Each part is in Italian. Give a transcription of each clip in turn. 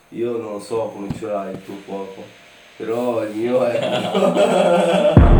Io non lo so come ce l'hai il tuo fuoco, però il mio è...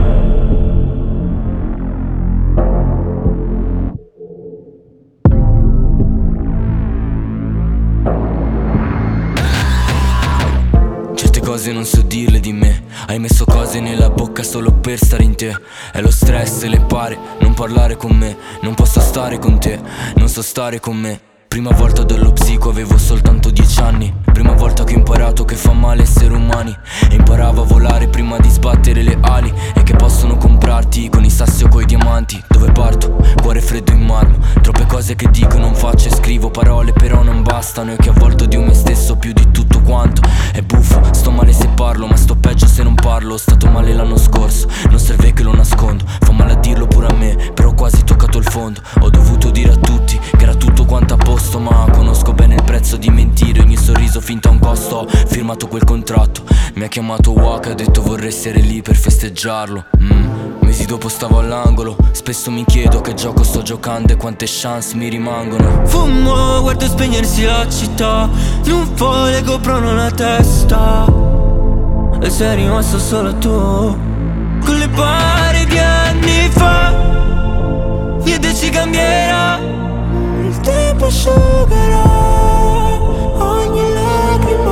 Certe cose non so dirle di me. Hai messo cose nella bocca solo per stare in te. È lo stress, le pare, non parlare con me. Non posso stare con te, non so stare con me. Prima volta dallo psico avevo soltanto 10 anni. Prima volta che ho imparato che fa male essere umani. E imparavo a volare prima di sbattere le ali. E che possono comprarti con i sassi o coi diamanti. Dove parto? Cuore freddo in marmo. Troppe cose che dico e non faccio e scrivo. Parole però non bastano. E che a volte odio me stesso più di tutto quanto. È buffo, sto male se parlo, ma sto peggio se non parlo. Ho stato male l'anno scorso, non serve che lo nascondo. Fa male a dirlo pure a me, però ho quasi toccato il fondo. Ho dovuto dire a tutti che era tutto quanto a posto, ma conosco bene il prezzo di mentire. Ogni sorriso finta ha un costo. Ho firmato quel contratto. Mi ha chiamato Waka e ha detto vorrei essere lì per festeggiarlo. Mesi dopo stavo all'angolo. Spesso mi chiedo che gioco sto giocando e quante chance mi rimangono. Fumo, guardo spegnersi la città. Non le coprono la testa. E sei rimasto solo tu. Con le pare di anni fa. Niente ci cambierà. Il tempo asciugherà ogni lacrima.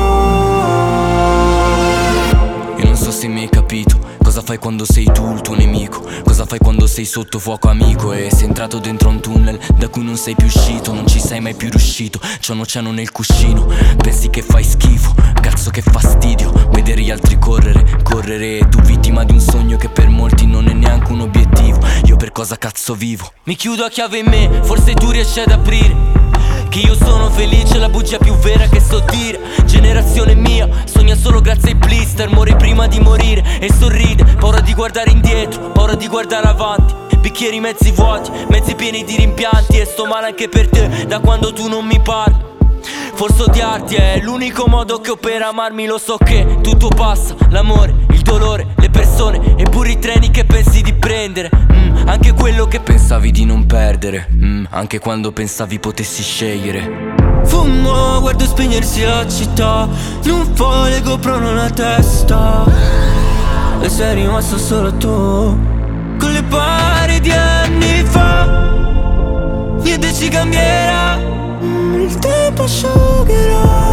Io non so se mi hai capito. Cosa fai quando sei tu il tuo nemico? Cosa fai quando sei sotto fuoco amico? E sei entrato dentro un tunnel da cui non sei più uscito. Non ci sei mai più riuscito. C'è un oceano nel cuscino. Pensi che fai schifo. Cazzo che fastidio vedere gli altri correre. Correre tu vittima di un sogno che per molti non è neanche un obiettivo. Io per cosa cazzo vivo? Mi chiudo a chiave in me, forse tu riesci ad aprire che io sono felice, la bugia più vera che so dire. Generazione mia, sogna solo grazie ai blister. Muore prima di morire e sorride. Paura di guardare indietro, paura di guardare avanti. Bicchieri mezzi vuoti, mezzi pieni di rimpianti. E sto male anche per te, da quando tu non mi parli. Forse odiarti è l'unico modo che ho per amarmi. Lo so che tutto passa, l'amore, il dolore, le persone e pure i treni che pensi di prendere. Anche quello che pensavi di non perdere. Anche quando pensavi potessi scegliere. Fumo, guardo spegnersi la città. Nuvole coprono la testa. E sei rimasto solo tu. Con le pare di anni fa. Niente ci cambierà. Il tempo asciugherà